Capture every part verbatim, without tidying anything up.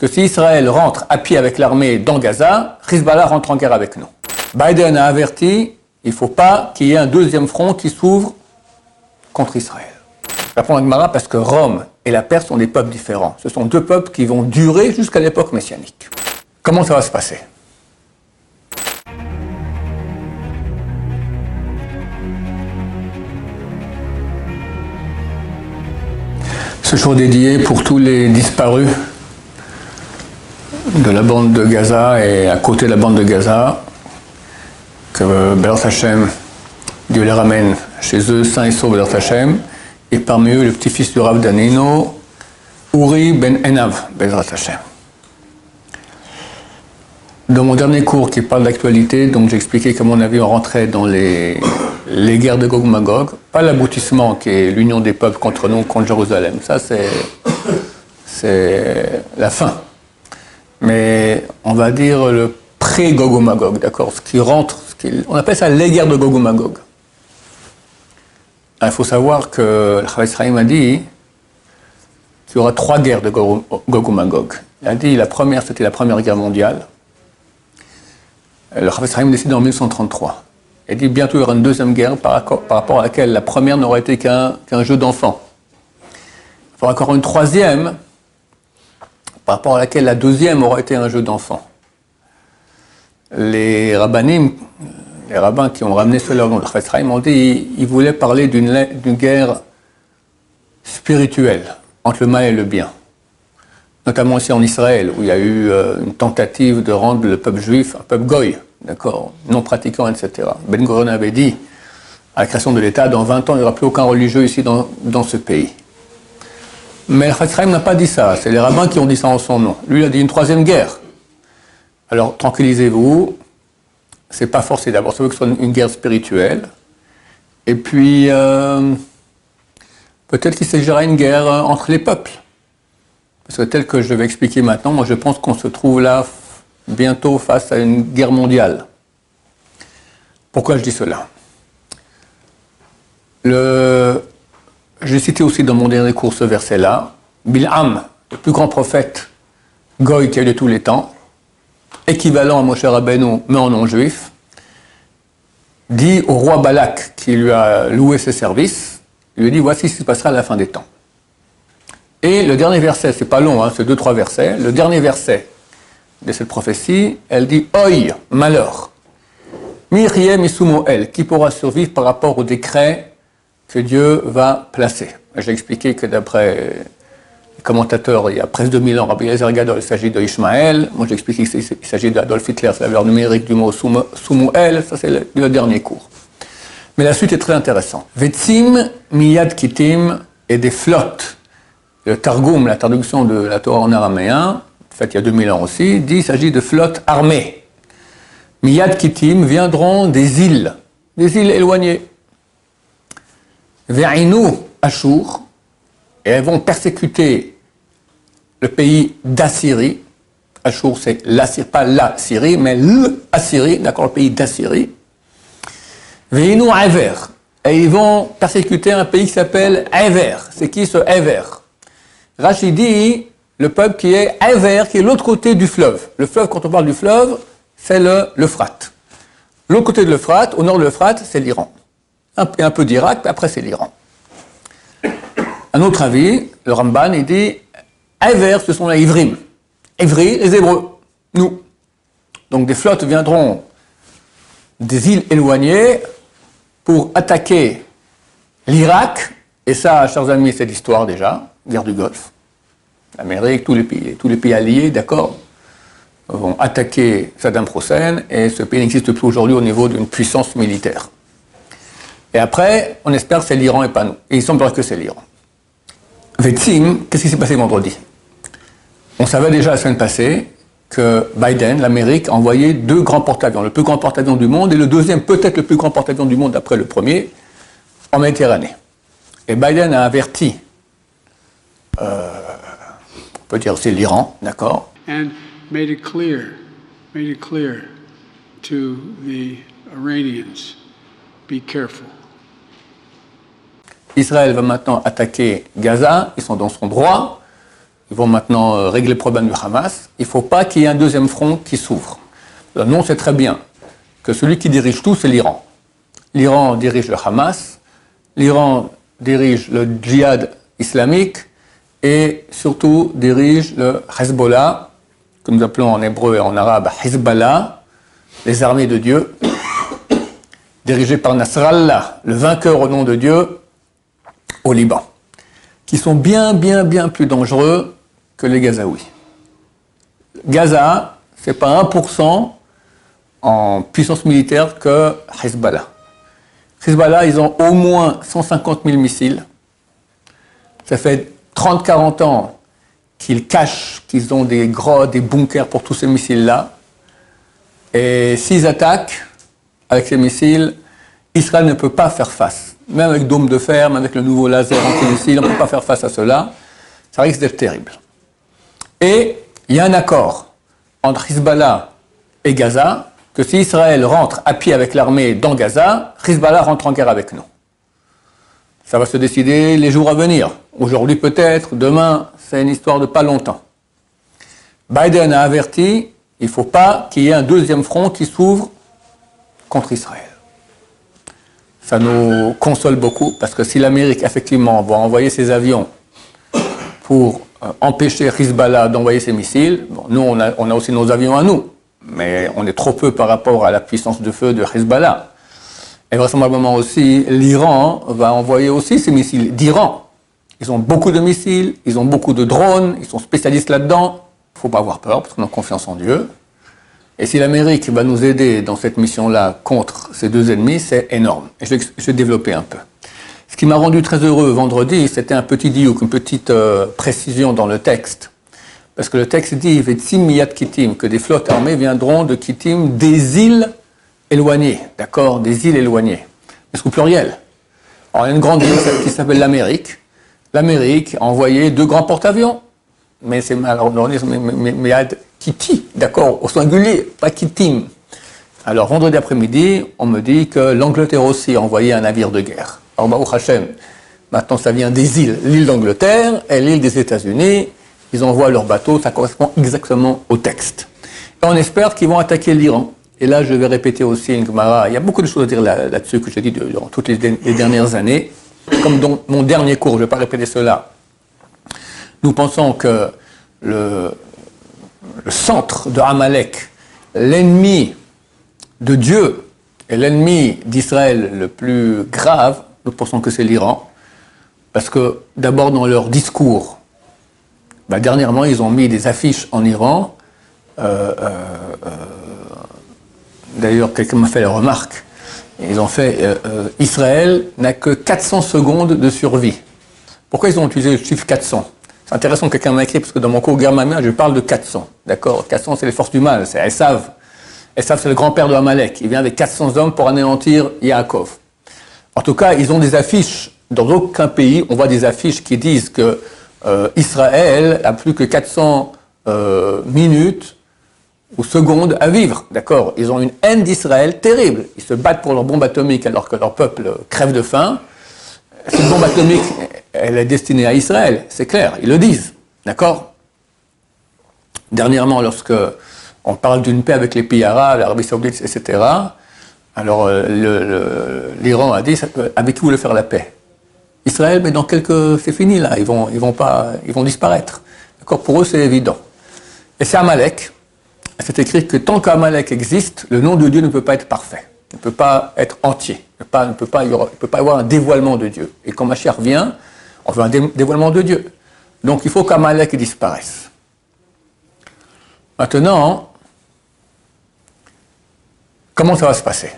que si Israël rentre à pied avec l'armée dans Gaza, Hezbollah rentre en guerre avec nous. Biden a averti, il ne faut pas qu'il y ait un deuxième front qui s'ouvre contre Israël. Répond la Gemara parce que Rome et la Perse sont des peuples différents. Ce sont deux peuples qui vont durer jusqu'à l'époque messianique. Comment ça va se passer ? Ce jour dédié pour tous les disparus de la bande de Gaza et à côté de la bande de Gaza, que Be'ez Hashem, Dieu les ramène chez eux, sains et saufs Be'ez Hashem, et parmi eux le petit-fils du Rav Danino, Uri Ben Enav Be'ez Hashem. Dans mon dernier cours qui parle d'actualité, donc j'ai expliqué qu'à mon avis on rentrait dans les, les guerres de Gog Magog, pas l'aboutissement qui est l'union des peuples contre nous, contre Jérusalem, ça c'est, c'est la fin. Mais on va dire le pré-Gog Magog, d'accord, ce qui rentre, ce qui, on appelle ça les guerres de Gog Magog. Il faut savoir que le Chavetz Chaim a dit qu'il y aura trois guerres de Gog Magog. Il a dit la première, c'était la première guerre mondiale. Le Chavetz Chaim décide en mille neuf cent trente-trois. Il dit bientôt il y aura une deuxième guerre par, par rapport à laquelle la première n'aurait été qu'un, qu'un jeu d'enfant. Il y aura encore une troisième par rapport à laquelle la deuxième aurait été un jeu d'enfant. Les rabbanim, les rabbins qui ont ramené cela dans le Chavetz Chaim ont dit ils voulaient parler d'une, d'une guerre spirituelle entre le mal et le bien. Notamment ici en Israël, où il y a eu euh, une tentative de rendre le peuple juif un peuple goy, d'accord, non pratiquant, et cetera. Ben Gurion avait dit, à la création de l'État, dans vingt ans, il n'y aura plus aucun religieux ici dans, dans ce pays. Mais le Chavetz Chaim n'a pas dit ça, c'est les rabbins qui ont dit ça en son nom. Lui, il a dit une troisième guerre. Alors, tranquillisez-vous, c'est pas forcé d'abord, c'est vrai que ce soit une guerre spirituelle. Et puis, euh, peut-être qu'il s'agira d'une guerre entre les peuples. Parce que tel que je vais expliquer maintenant, moi je pense qu'on se trouve là bientôt face à une guerre mondiale. Pourquoi je dis cela ? Le... J'ai cité aussi dans mon dernier cours ce verset-là. Bilham, le plus grand prophète goy qui a eu de tous les temps, équivalent à Moshe Rabbeinu, mais en non-juif, dit au roi Balak, qui lui a loué ses services, il lui dit voici ce qui se passera à la fin des temps. Et le dernier verset, c'est pas long, hein, c'est deux, trois versets. Le dernier verset de cette prophétie, elle dit « Oi, malheur, Miryeh Misumoel, qui pourra survivre par rapport au décret que Dieu va placer ?» J'ai expliqué que d'après les commentateurs, il y a presque deux mille ans, Rabbi Eliezer Gadol, il s'agit de Ishmaël. Moi, j'ai expliqué qu'il s'agit d'Adolf Hitler, c'est la valeur numérique du mot Sumuel. Ça, c'est le, le dernier cours. Mais la suite est très intéressante. « Vetzim miyad kitim » et des flottes. Le Targum, la traduction de la Torah en araméen, faite il y a deux mille ans aussi, dit qu'il s'agit de flottes armées. Miyad Kittim viendront des îles, des îles éloignées. Ve'inu Ashur, et elles vont persécuter le pays d'Assyrie. Ashur, c'est l'Assyrie, pas la Syrie, mais l'Assyrie, d'accord, le pays d'Assyrie. Ve'inu Aver, et ils vont persécuter un pays qui s'appelle Aver. C'est qui ce Aver ? Rashi dit le peuple qui est Aver, qui est l'autre côté du fleuve. Le fleuve, quand on parle du fleuve, c'est le, l'Euphrate. L'autre côté de l'Euphrate, au nord de l'Euphrate, c'est l'Iran. Un, un peu d'Irak, mais après c'est l'Iran. Un autre avis, le Ramban, il dit Aver, ce sont les Ivrim. Ivri, les Hébreux, nous. Donc des flottes viendront des îles éloignées pour attaquer l'Irak. Et ça, chers amis, c'est l'histoire déjà. Guerre du Golfe, l'Amérique, tous les pays, tous les pays alliés, d'accord, vont attaquer Saddam Hussein et ce pays n'existe plus aujourd'hui au niveau d'une puissance militaire. Et après, on espère que c'est l'Iran et pas nous. Et il semblerait que c'est l'Iran. Vetzim, qu'est-ce qui s'est passé vendredi ? On savait déjà la semaine passée que Biden, l'Amérique, a envoyé deux grands porte-avions, le plus grand porte-avions du monde et le deuxième, peut-être le plus grand porte-avions du monde après le premier, en Méditerranée. Et Biden a averti Euh, on peut dire c'est l'Iran, d'accord. And made it clear, made it clear to the Iranians, be careful. Israël va maintenant attaquer Gaza, ils sont dans son droit. ils vont maintenant euh, régler le problème du Hamas, il ne faut pas qu'il y ait un deuxième front qui s'ouvre. Nous, on sait très bien que celui qui dirige tout, c'est l'Iran. L'Iran dirige le Hamas, l'Iran dirige le djihad islamique et surtout dirige le Hezbollah, que nous appelons en hébreu et en arabe Hezbollah, les armées de Dieu, dirigées par Nasrallah, le vainqueur au nom de Dieu, au Liban, qui sont bien, bien, bien plus dangereux que les Gazaouis. Gaza, c'est pas un pour cent en puissance militaire que Hezbollah. Hezbollah, ils ont au moins cent cinquante mille missiles. Ça fait trente à quarante ans qu'ils cachent qu'ils ont des grottes, des bunkers pour tous ces missiles-là. Et s'ils attaquent avec ces missiles, Israël ne peut pas faire face. Même avec dôme de fer, même avec le nouveau laser anti-missile, on ne peut pas faire face à cela. Ça risque d'être terrible. Et il y a un accord entre Hezbollah et Gaza, que si Israël rentre à pied avec l'armée dans Gaza, Hezbollah rentre en guerre avec nous. Ça va se décider les jours à venir. Aujourd'hui peut-être, demain, c'est une histoire de pas longtemps. Biden a averti, il ne faut pas qu'il y ait un deuxième front qui s'ouvre contre Israël. Ça nous console beaucoup, parce que si l'Amérique, effectivement, va envoyer ses avions pour euh, empêcher Hezbollah d'envoyer ses missiles, bon, nous, on a, on a aussi nos avions à nous, mais on est trop peu par rapport à la puissance de feu de Hezbollah. Et vraisemblablement aussi, l'Iran va envoyer aussi ses missiles d'Iran. Ils ont beaucoup de missiles, ils ont beaucoup de drones, ils sont spécialistes là-dedans. Il ne faut pas avoir peur, parce qu'on a confiance en Dieu. Et si l'Amérique va nous aider dans cette mission-là contre ces deux ennemis, c'est énorme. Et je vais, je vais développer un peu. Ce qui m'a rendu très heureux vendredi, c'était un petit diouk, une petite euh, précision dans le texte. Parce que le texte dit « Vetsim miyat Kittim », que des flottes armées viendront de Kittim, des îles éloignées, d'accord, des îles éloignées. Mais c'est au pluriel. Alors, il y a une grande île qui s'appelle l'Amérique. L'Amérique a envoyé deux grands porte-avions. Mais c'est alors, mais, mais, mais à Kitty, d'accord, au singulier, pas Kittim. Alors, vendredi après-midi, on me dit que l'Angleterre aussi a envoyé un navire de guerre. Alors, Baruch Hashem, maintenant ça vient des îles, l'île d'Angleterre et l'île des États-Unis. Ils envoient leurs bateaux, ça correspond exactement au texte. Et on espère qu'ils vont attaquer l'Iran. Et là, je vais répéter aussi une Gemara. Il y a beaucoup de choses à dire là, là-dessus que j'ai dit durant toutes les, les dernières années. Comme dans mon dernier cours, je ne vais pas répéter cela. Nous pensons que le, le centre de Amalek, l'ennemi de Dieu et l'ennemi d'Israël le plus grave, nous pensons que c'est l'Iran. Parce que d'abord dans leur discours, bah, dernièrement ils ont mis des affiches en Iran. Euh, euh, euh, D'ailleurs, quelqu'un m'a fait la remarque. Ils ont fait euh, euh, Israël n'a que quatre cents secondes de survie. Pourquoi ils ont utilisé le chiffre quatre cents? C'est intéressant que quelqu'un m'a écrit, parce que dans mon cours Germania, je parle de quatre cents. D'accord? quatre cents, c'est les forces du mal, c'est Esav. Esav, c'est le grand-père de Amalek. Il vient avec quatre cents hommes pour anéantir Yaakov. En tout cas, ils ont des affiches. Dans aucun pays, on voit des affiches qui disent que euh, Israël a plus que quatre cents euh, minutes ou secondes à vivre, d'accord? Ils ont une haine d'Israël terrible. Ils se battent pour leur bombe atomique alors que leur peuple crève de faim. Cette bombe atomique, elle est destinée à Israël, c'est clair, ils le disent, d'accord? Dernièrement, lorsque on parle d'une paix avec les pays arabes, l'Arabie Saoudite, et cetera, alors le, le, l'Iran a dit, avec qui vous voulez faire la paix? Israël, mais dans quelques... c'est fini là, ils vont, ils vont, pas, ils vont disparaître. D'accord? Pour eux, c'est évident. Et c'est Amalek. C'est écrit que tant qu'Amalek existe, le nom de Dieu ne peut pas être parfait, ne peut pas être entier, ne peut pas, ne peut pas, il ne peut pas y avoir un dévoilement de Dieu. Et quand Mashiach vient, on veut un dé- dévoilement de Dieu. Donc il faut qu'Amalek disparaisse. Maintenant, comment ça va se passer?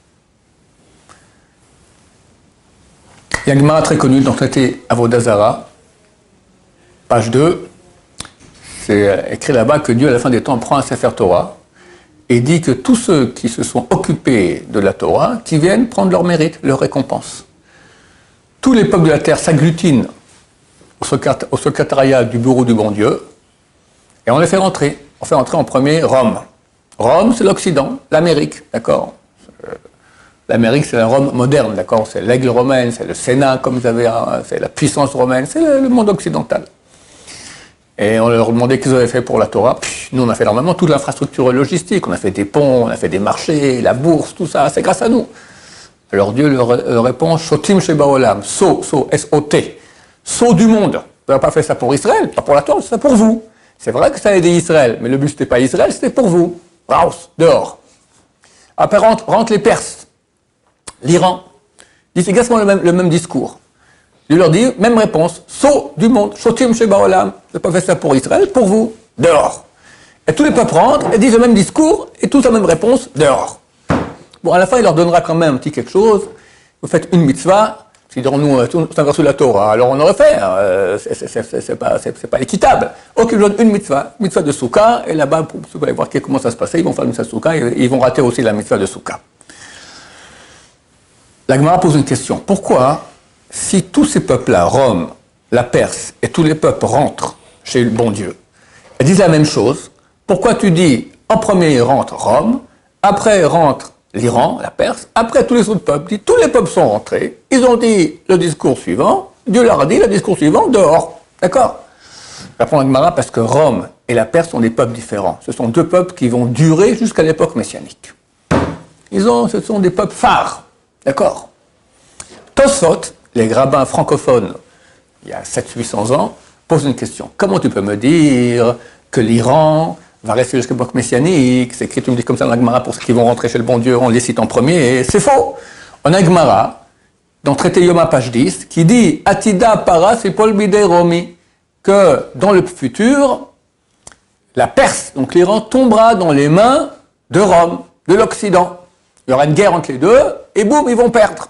Il y a une Gemara très connue dans le traité Avodah Zarah, page deux. C'est écrit là-bas que Dieu, à la fin des temps, prend un Sefer Torah et dit que tous ceux qui se sont occupés de la Torah, qui viennent prendre leur mérite, leur récompense. Tous les peuples de la terre s'agglutinent au secrétariat du bureau du bon Dieu et on les fait rentrer. On fait rentrer en premier Rome. Rome, c'est l'Occident, l'Amérique, d'accord? L'Amérique, c'est la Rome moderne, d'accord? C'est l'aigle romaine, c'est le Sénat, comme vous avez, c'est la puissance romaine, c'est le monde occidental. Et on leur demandait qu'est-ce qu'ils avaient fait pour la Torah. Puis, nous, on a fait normalement toute l'infrastructure logistique. On a fait des ponts, on a fait des marchés, la bourse, tout ça. C'est grâce à nous. Alors Dieu leur, leur répond, Shotim Sheba Olam, So, So, S O T, So du monde. Vous n'avez pas fait ça pour Israël, pas pour la Torah, c'est ça pour vous. C'est vrai que ça a aidé Israël, mais le but, c'était pas Israël, c'était pour vous. Raus, dehors. Après, rentrent rentre les Perses, l'Iran. Ils disent exactement le même, le même discours. Dieu leur dit, même réponse, So du monde, Shotim Sheba Olam. Vous n'avez pas fait ça pour Israël, pour vous, dehors. Et tous les peuples rentrent et disent le même discours et tous la même réponse, dehors. Bon, à la fin, il leur donnera quand même un petit quelque chose. Vous faites une mitzvah. Ils diront, nous, c'est un verset de la Torah. Alors on aurait fait. Euh, c'est pas, pas équitable. Ok, je donne une mitzvah, mitzvah de Souka. Et là-bas, vous allez voir comment ça se passait. Ils vont faire une mitzvah de Souka et ils vont rater aussi la mitzvah de Souka. La Gemara pose une question. Pourquoi, si tous ces peuples-là, Rome, la Perse et tous les peuples rentrent chez le bon Dieu, et disent la même chose, pourquoi tu dis, en premier rentre Rome, après rentre l'Iran, la Perse, après tous les autres peuples, dit, tous les peuples sont rentrés, ils ont dit le discours suivant, Dieu leur a dit le discours suivant, dehors. D'accord? Répond la Gemara parce que Rome et la Perse sont des peuples différents. Ce sont deux peuples qui vont durer jusqu'à l'époque messianique. Ils ont, ce sont des peuples phares. D'accord? Tosfot, les rabbins francophones, il y a sept cents à huit cents ans, posent une question. Comment tu peux me dire que l'Iran va rester jusqu'à l'époque messianique, c'est écrit, tu me dis comme ça dans la Gemara, pour ceux qui vont rentrer chez le bon Dieu, on les cite en premier, et c'est faux. On a Gemara, dans le traité Yoma, page dix, qui dit « Atida para sepol bidei Romi » que dans le futur, la Perse, donc l'Iran, tombera dans les mains de Rome, de l'Occident. Il y aura une guerre entre les deux, et boum, ils vont perdre.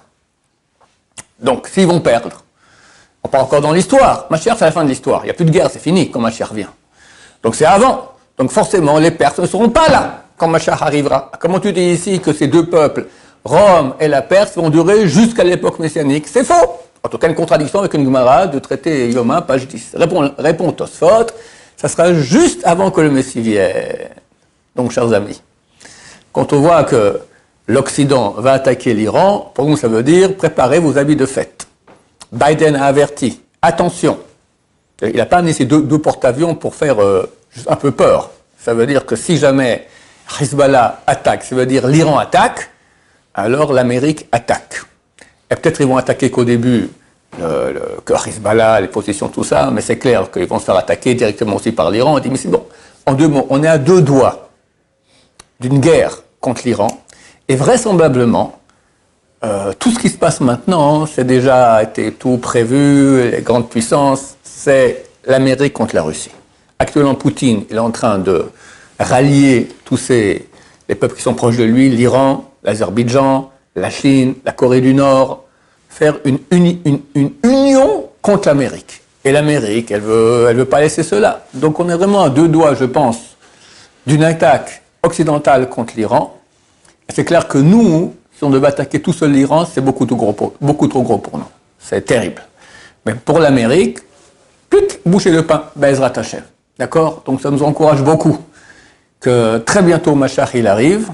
Donc, s'ils vont perdre, on part encore dans l'histoire. Mashiach, c'est la fin de l'histoire. Il n'y a plus de guerre, c'est fini quand Mashiach vient. Donc c'est avant. Donc forcément, les Perses ne seront pas là quand Mashiach arrivera. Comment tu dis ici que ces deux peuples, Rome et la Perse, vont durer jusqu'à l'époque messianique? C'est faux. En tout cas, une contradiction avec une Gemara de traité Yoma, page dix. Réponds, réponds Tosfot, ça sera juste avant que le Messie vienne. Donc, chers amis, quand on voit que l'Occident va attaquer l'Iran, pour nous, ça veut dire préparez vos habits de fête. Biden a averti, attention, il n'a pas amené ces deux, deux porte-avions pour faire euh, juste un peu peur. Ça veut dire que si jamais Hezbollah attaque, ça veut dire l'Iran attaque, alors l'Amérique attaque. Et peut-être ils vont attaquer qu'au début, le, le, que Hezbollah, les positions, tout ça, mais c'est clair qu'ils vont se faire attaquer directement aussi par l'Iran. On dit, mais c'est bon, en deux mots, on est à deux doigts d'une guerre contre l'Iran, et vraisemblablement, euh, tout ce qui se passe maintenant, c'est déjà été tout prévu, les grandes puissances, c'est l'Amérique contre la Russie. Actuellement, Poutine, il est en train de rallier tous ces, les peuples qui sont proches de lui, l'Iran, l'Azerbaïdjan, la Chine, la Corée du Nord, faire une, uni, une, une union contre l'Amérique. Et l'Amérique, elle veut, elle veut pas laisser cela. Donc on est vraiment à deux doigts, je pense, d'une attaque occidentale contre l'Iran. C'est clair que nous, si on devait attaquer tout seul l'Iran, c'est beaucoup trop gros pour, beaucoup trop gros pour nous. C'est terrible. Mais pour l'Amérique, plus boucher le pain, Bezrat Hashem. D'accord? Donc ça nous encourage beaucoup que très bientôt Mashiach il arrive.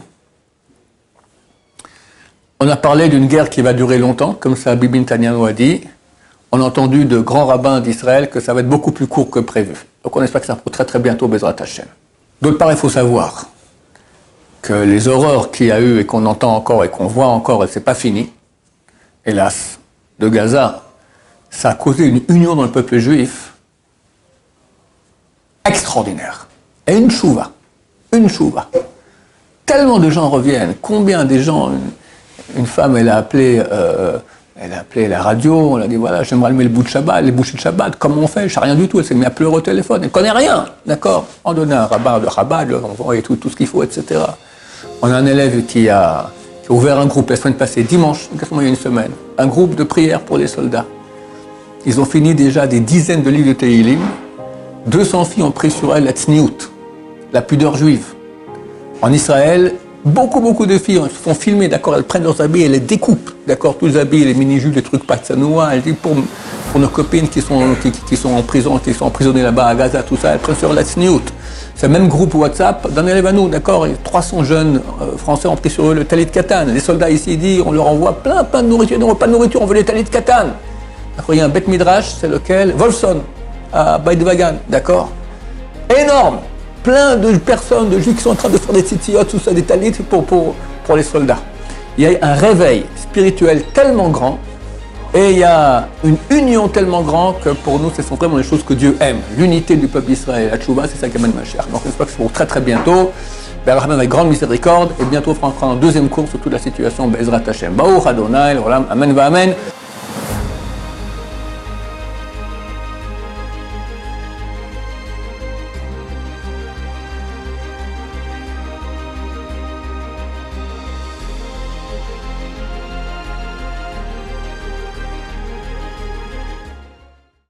On a parlé d'une guerre qui va durer longtemps, comme ça Bibi Netanyahu a dit. On a entendu de grands rabbins d'Israël que ça va être beaucoup plus court que prévu. Donc on espère que ça va très très bientôt Bezrat Hashem. D'autre part, il faut savoir que les horreurs qu'il y a eu et qu'on entend encore et qu'on voit encore, et c'est pas fini, hélas, de Gaza, ça a causé une union dans le peuple juif extraordinaire. Et une chouva, une chouva. Tellement de gens reviennent, combien des gens, une, une femme, elle a appelé, euh, elle a appelé la radio, on a dit voilà, j'aimerais allumer le bout de Shabbat, les bouchées de Shabbat, comment on fait? Je sais rien du tout, elle s'est mise à pleurer au téléphone, elle ne connaît rien, d'accord? On donnait un rabbin de Chabad, on voyait tout, tout ce qu'il faut, et cetera. On a un élève qui a, qui a ouvert un groupe la semaine passée, dimanche, il y a une semaine, un groupe de prière pour les soldats. Ils ont fini déjà des dizaines de livres de Tehillim. deux cents filles ont pris sur elle la tzniout, la pudeur juive. En Israël, beaucoup, beaucoup de filles se font filmer, d'accord, elles prennent leurs habits et les découpent, d'accord, tous les habits, les mini-jupes, les trucs patsanoua, elles disent pour, pour nos copines qui sont, qui, qui sont en prison, qui sont emprisonnées là-bas à Gaza, tout ça, elles prennent sur la tzniout. C'est le même groupe WhatsApp d'un élève à nous, d'accord, trois cents jeunes euh, français ont pris sur eux le talit katan. Les soldats ici disent, on leur envoie plein, plein de nourriture, non, pas de nourriture, on veut les talit katan. Il y a un Bet Midrash, c'est lequel? Wolfson, à Baïdvagan, d'accord? énorme. Plein de personnes, de juifs qui sont en train de faire des tzitziot, tout ça, des talits pour, pour, pour les soldats. Il y a un réveil spirituel tellement grand et il y a une union tellement grande que pour nous, ce sont vraiment les choses que Dieu aime. L'unité du peuple d'Israël, la tchouva, c'est ça qui amène Mashiach. Donc j'espère que c'est pour très très bientôt. Ben, avec grande miséricorde et bientôt on fera un deuxième cours sur toute la situation Be'ezrat Hashem. Baruch Adonai, Amen va Amen.